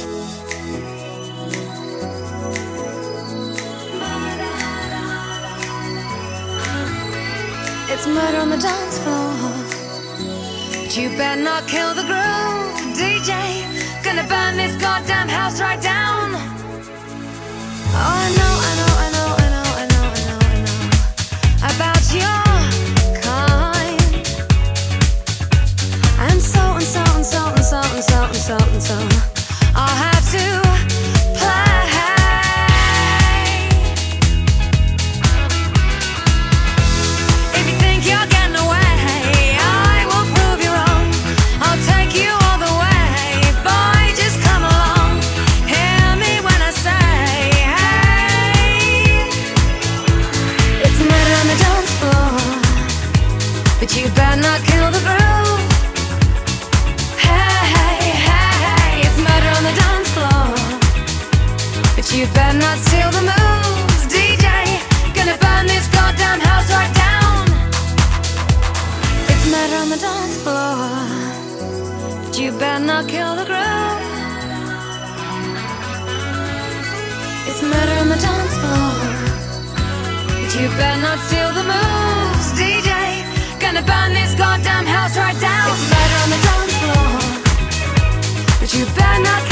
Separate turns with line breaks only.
It's murder on the dance floor, but you better not kill the groove, DJ. Gonna burn this goddamn house right down. Oh, I know, I know, I know, I know, I know, I know, I know about your kind. And so and so and so and so and so and so and so I'll have to play. But you better not kill the groove. Hey, hey, hey, hey, it's murder on the dance floor. But you better not steal the moves, DJ. Gonna burn this goddamn house right down. It's murder on the dance floor. But you better not kill the groove. It's murder on the dance floor. But you better not steal the moves, DJ. Gonna burn this goddamn house right down. It's murder on the dance floor, but you better not